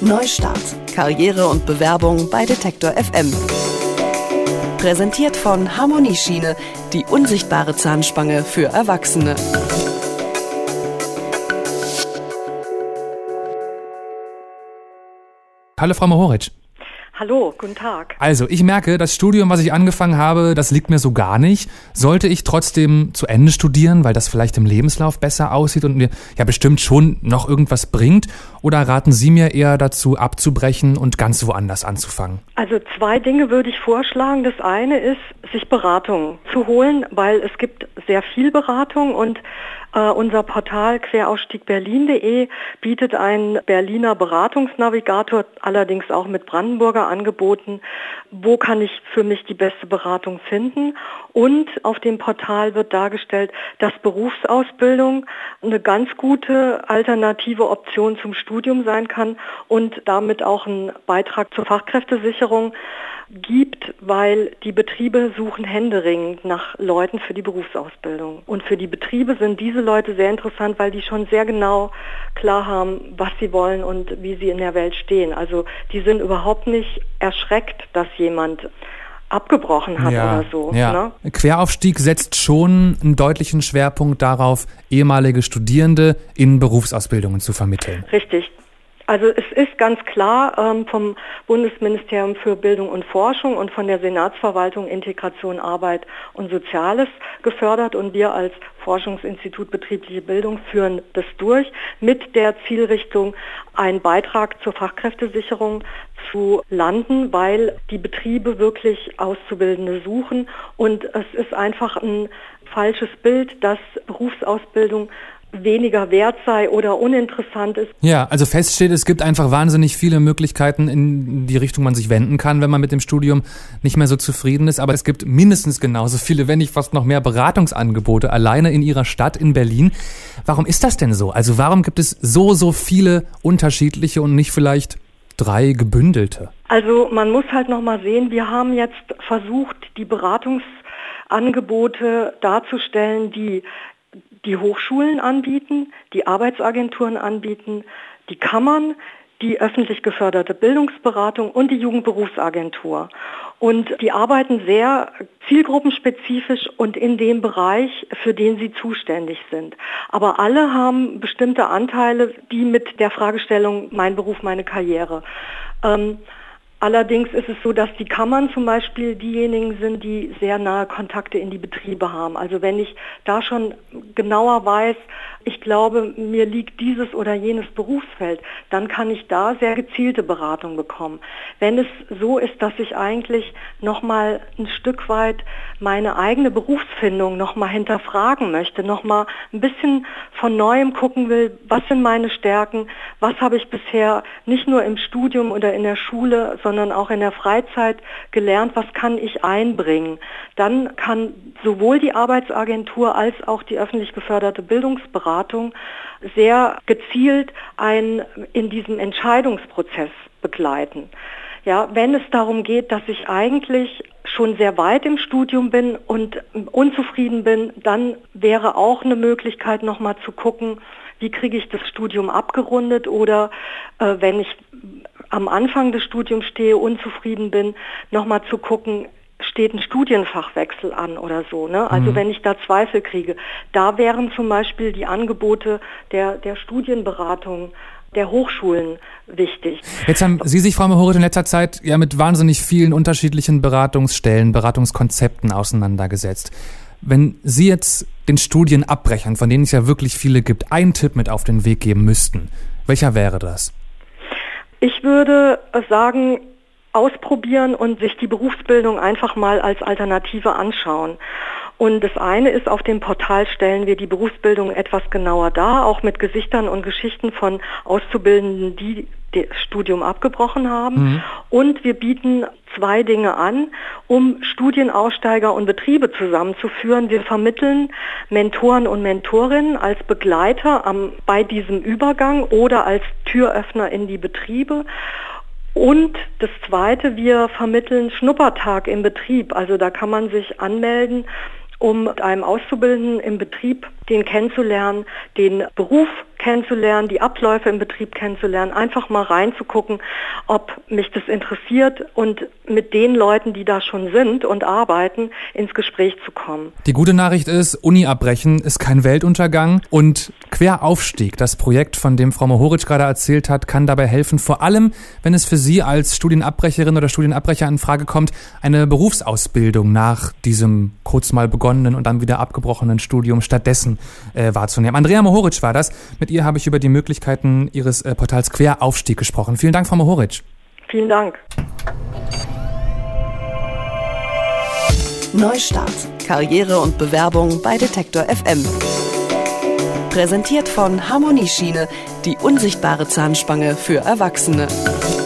Neustart. Karriere und Bewerbung bei Detektor FM. Präsentiert von Harmonieschiene, die unsichtbare Zahnspange für Erwachsene. Hallo Frau Mohoric. Hallo, guten Tag. Also, ich merke, das Studium, was ich angefangen habe, das liegt mir so gar nicht. Sollte ich trotzdem zu Ende studieren, weil das vielleicht im Lebenslauf besser aussieht und mir ja bestimmt schon noch irgendwas bringt? Oder raten Sie mir eher dazu, abzubrechen und ganz woanders anzufangen? Also 2 Dinge würde ich vorschlagen. Das eine ist, sich Beratung zu holen, weil es gibt sehr viel Beratung und unser Portal querausstiegberlin.de bietet einen Berliner Beratungsnavigator, allerdings auch mit Brandenburger Angeboten. Wo kann ich für mich die beste Beratung finden? Und auf dem Portal wird dargestellt, dass Berufsausbildung eine ganz gute alternative Option zum Studium sein kann und damit auch ein Beitrag zur Fachkräftesicherung gibt, weil die Betriebe suchen händeringend nach Leuten für die Berufsausbildung. Und für die Betriebe sind diese Leute sehr interessant, weil die schon sehr genau klar haben, was sie wollen und wie sie in der Welt stehen. Also die sind überhaupt nicht erschreckt, dass jemand abgebrochen hat oder so. Ja. Ne? Queraufstieg setzt schon einen deutlichen Schwerpunkt darauf, ehemalige Studierende in Berufsausbildungen zu vermitteln. Richtig. Also es ist ganz klar vom Bundesministerium für Bildung und Forschung und von der Senatsverwaltung Integration, Arbeit und Soziales gefördert und wir als Forschungsinstitut Betriebliche Bildung führen das durch mit der Zielrichtung, einen Beitrag zur Fachkräftesicherung zu landen, weil die Betriebe wirklich Auszubildende suchen und es ist einfach ein falsches Bild, dass Berufsausbildung weniger wert sei oder uninteressant ist. Ja, also fest steht, es gibt einfach wahnsinnig viele Möglichkeiten, in die Richtung man sich wenden kann, wenn man mit dem Studium nicht mehr so zufrieden ist. Aber es gibt mindestens genauso viele, wenn nicht fast noch mehr Beratungsangebote alleine in Ihrer Stadt in Berlin. Warum ist das denn so? Also warum gibt es so viele unterschiedliche und nicht vielleicht 3 gebündelte? Also man muss halt nochmal sehen, wir haben jetzt versucht, die Beratungsangebote darzustellen, die Hochschulen anbieten, die Arbeitsagenturen anbieten, die Kammern, die öffentlich geförderte Bildungsberatung und die Jugendberufsagentur. Und die arbeiten sehr zielgruppenspezifisch und in dem Bereich, für den sie zuständig sind. Aber alle haben bestimmte Anteile, die mit der Fragestellung mein Beruf, meine Karriere. Allerdings ist es so, dass die Kammern zum Beispiel diejenigen sind, die sehr nahe Kontakte in die Betriebe haben. Also wenn ich da schon genauer weiß, ich glaube, mir liegt dieses oder jenes Berufsfeld, dann kann ich da sehr gezielte Beratung bekommen. Wenn es so ist, dass ich eigentlich nochmal ein Stück weit meine eigene Berufsfindung nochmal hinterfragen möchte, nochmal ein bisschen von Neuem gucken will, was sind meine Stärken, was habe ich bisher nicht nur im Studium oder in der Schule, sondern auch in der Freizeit gelernt, was kann ich einbringen. Dann kann sowohl die Arbeitsagentur als auch die öffentlich geförderte Bildungsberatung sehr gezielt einen in diesem Entscheidungsprozess begleiten. Ja, wenn es darum geht, dass ich eigentlich schon sehr weit im Studium bin und unzufrieden bin, dann wäre auch eine Möglichkeit, nochmal zu gucken, wie kriege ich das Studium abgerundet oder wenn ich am Anfang des Studiums stehe, unzufrieden bin, nochmal zu gucken, steht ein Studienfachwechsel an oder so. Ne? Also wenn ich da Zweifel kriege, da wären zum Beispiel die Angebote der Studienberatung der Hochschulen wichtig. Jetzt haben Sie sich, Frau Mohoric, in letzter Zeit ja mit wahnsinnig vielen unterschiedlichen Beratungsstellen, Beratungskonzepten auseinandergesetzt. Wenn Sie jetzt den Studienabbrechern, von denen es ja wirklich viele gibt, einen Tipp mit auf den Weg geben müssten, welcher wäre das? Ich würde sagen, ausprobieren und sich die Berufsbildung einfach mal als Alternative anschauen. Und das eine ist, auf dem Portal stellen wir die Berufsbildung etwas genauer dar, auch mit Gesichtern und Geschichten von Auszubildenden, die das Studium abgebrochen haben. Und wir bieten 2 Dinge an, um Studienaussteiger und Betriebe zusammenzuführen. Wir vermitteln Mentoren und Mentorinnen als Begleiter bei diesem Übergang oder als Türöffner in die Betriebe. Und das Zweite, wir vermitteln Schnuppertag im Betrieb. Also da kann man sich anmelden, um mit einem Auszubildenden im Betrieb den kennenzulernen, den Beruf kennenzulernen, die Abläufe im Betrieb kennenzulernen, einfach mal reinzugucken, ob mich das interessiert und mit den Leuten, die da schon sind und arbeiten, ins Gespräch zu kommen. Die gute Nachricht ist, Uni abbrechen ist kein Weltuntergang und Queraufstieg, das Projekt, von dem Frau Mohoric gerade erzählt hat, kann dabei helfen, vor allem, wenn es für Sie als Studienabbrecherin oder Studienabbrecher in Frage kommt, eine Berufsausbildung nach diesem kurz mal begonnenen und dann wieder abgebrochenen Studium stattdessen wahrzunehmen. Andrea Mohoric war das. Mit ihr habe ich über die Möglichkeiten ihres Portals Queraufstieg gesprochen. Vielen Dank, Frau Mohoric. Vielen Dank. Neustart. Karriere und Bewerbung bei Detektor FM. Präsentiert von Harmonieschiene, die unsichtbare Zahnspange für Erwachsene.